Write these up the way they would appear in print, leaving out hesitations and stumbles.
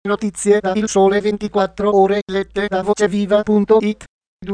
Notizie da Il Sole 24 Ore lette da voceviva.it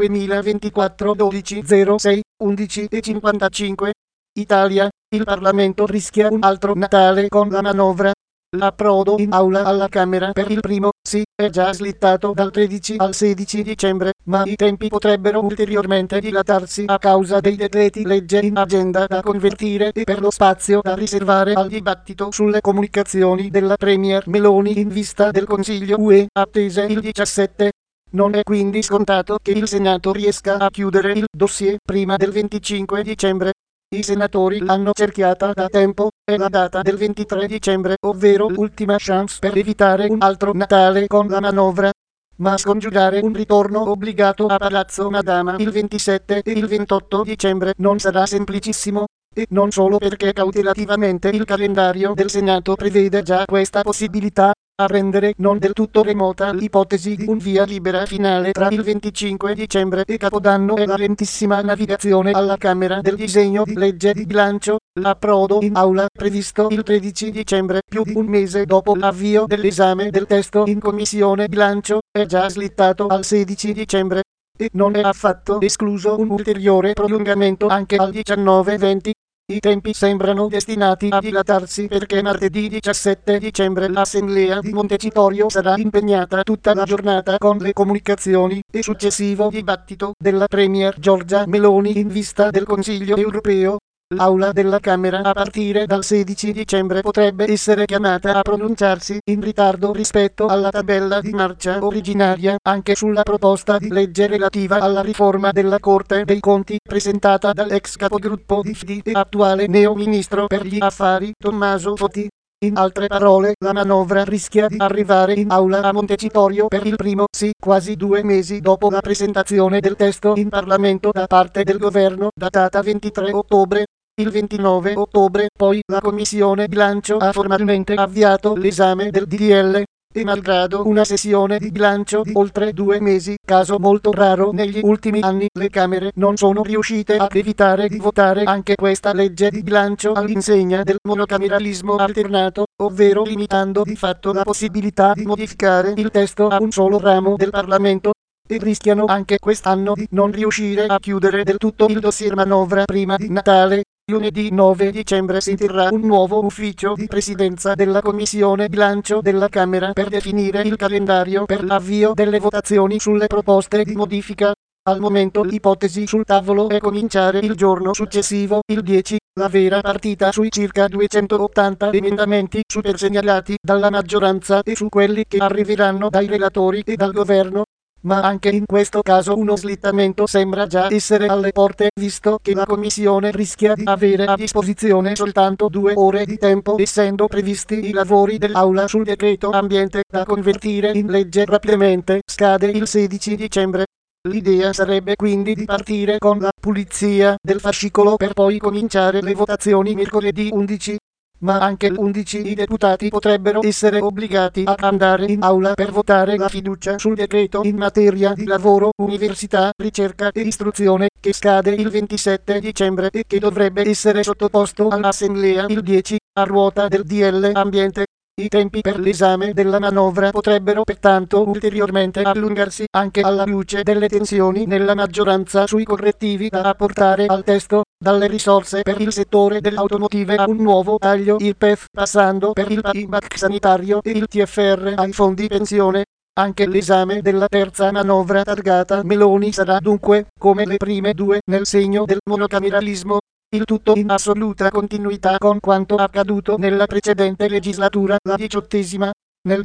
2024 12 06 11 e 55. Italia, il Parlamento rischia un altro Natale con la manovra. L'approdo in aula alla Camera per il primo, sì, è già slittato dal 13 al 16 dicembre, ma i tempi potrebbero ulteriormente dilatarsi a causa dei decreti legge in agenda da convertire e per lo spazio da riservare al dibattito sulle comunicazioni della Premier Meloni in vista del Consiglio UE, attese il 17. Non è quindi scontato che il Senato riesca a chiudere il dossier prima del 25 dicembre. I senatori l'hanno cerchiata da tempo, è la data del 23 dicembre, ovvero l'ultima chance per evitare un altro Natale con la manovra. Ma scongiurare un ritorno obbligato a Palazzo Madama il 27 e il 28 dicembre non sarà semplicissimo. E non solo perché cautelativamente il calendario del Senato prevede già questa possibilità, a rendere non del tutto remota l'ipotesi di un via libera finale tra il 25 dicembre e Capodanno e la lentissima navigazione alla Camera del disegno di legge di bilancio, l'approdo in aula previsto il 13 dicembre, più di un mese dopo l'avvio dell'esame del testo in Commissione Bilancio, è già slittato al 16 dicembre. E non è affatto escluso un ulteriore prolungamento anche al 19-20. I tempi sembrano destinati a dilatarsi perché martedì 17 dicembre l'Assemblea di Montecitorio sarà impegnata tutta la giornata con le comunicazioni e successivo dibattito della Premier Giorgia Meloni in vista del Consiglio europeo. L'aula della Camera a partire dal 16 dicembre potrebbe essere chiamata a pronunciarsi in ritardo rispetto alla tabella di marcia originaria anche sulla proposta di legge relativa alla riforma della Corte dei Conti presentata dall'ex capogruppo di FDI e attuale neo-ministro per gli affari Tommaso Foti. In altre parole, la manovra rischia di arrivare in aula a Montecitorio per il primo, sì, quasi 2 mesi dopo la presentazione del testo in Parlamento da parte del governo, datata 23 ottobre. Il 29 ottobre, poi, la Commissione Bilancio ha formalmente avviato l'esame del DDL, e malgrado una sessione di bilancio di oltre 2 mesi, caso molto raro negli ultimi anni, le Camere non sono riuscite ad evitare di votare anche questa legge di bilancio all'insegna del monocameralismo alternato, ovvero limitando di fatto la possibilità di modificare il testo a un solo ramo del Parlamento. E rischiano anche quest'anno di non riuscire a chiudere del tutto il dossier manovra prima di Natale. Lunedì 9 dicembre si terrà un nuovo ufficio di presidenza della Commissione Bilancio della Camera per definire il calendario per l'avvio delle votazioni sulle proposte di modifica. Al momento l'ipotesi sul tavolo è cominciare il giorno successivo, il 10, la vera partita sui circa 280 emendamenti super segnalati dalla maggioranza e su quelli che arriveranno dai relatori e dal governo. Ma anche in questo caso uno slittamento sembra già essere alle porte, visto che la Commissione rischia di avere a disposizione soltanto 2 ore di tempo, essendo previsti i lavori dell'Aula sul decreto ambiente da convertire in legge rapidamente. Scade il 16 dicembre. L'idea sarebbe quindi di partire con la pulizia del fascicolo per poi cominciare le votazioni mercoledì 11. Ma anche l'11 i deputati potrebbero essere obbligati ad andare in aula per votare la fiducia sul decreto in materia di lavoro, università, ricerca e istruzione, che scade il 27 dicembre e che dovrebbe essere sottoposto all'Assemblea il 10, a ruota del DL Ambiente. I tempi per l'esame della manovra potrebbero pertanto ulteriormente allungarsi anche alla luce delle tensioni nella maggioranza sui correttivi da apportare al testo, dalle risorse per il settore dell'automotive a un nuovo taglio IRPEF, passando per il payback sanitario e il TFR ai fondi pensione. Anche l'esame della terza manovra targata Meloni sarà dunque, come le prime due, nel segno del monocameralismo. Il tutto in assoluta continuità con quanto accaduto nella precedente legislatura, la 18ª. Nel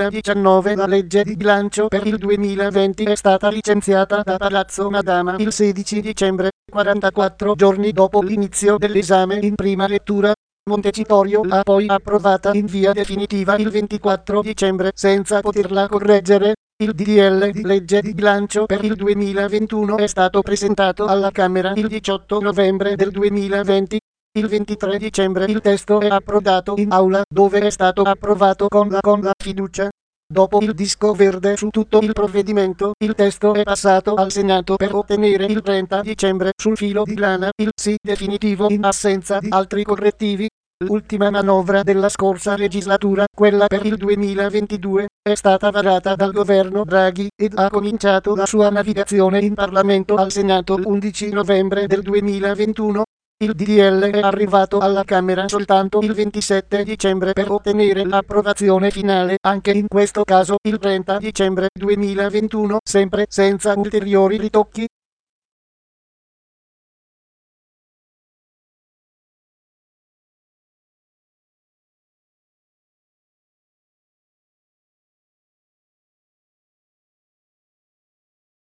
2019 la legge di bilancio per il 2020 è stata licenziata da Palazzo Madama il 16 dicembre, 44 giorni dopo l'inizio dell'esame in prima lettura. Montecitorio l'ha poi approvata in via definitiva il 24 dicembre senza poterla correggere. Il DDL di legge di bilancio per il 2021 è stato presentato alla Camera il 18 novembre del 2020. Il 23 dicembre il testo è approdato in aula, dove è stato approvato con la fiducia. Dopo il disco verde su tutto il provvedimento, il testo è passato al Senato per ottenere il 30 dicembre sul filo di lana il sì definitivo in assenza di altri correttivi. L'ultima manovra della scorsa legislatura, quella per il 2022, è stata varata dal governo Draghi ed ha cominciato la sua navigazione in Parlamento al Senato l'11 novembre del 2021. Il DDL è arrivato alla Camera soltanto il 27 dicembre per ottenere l'approvazione finale, anche in questo caso il 30 dicembre 2021, sempre senza ulteriori ritocchi.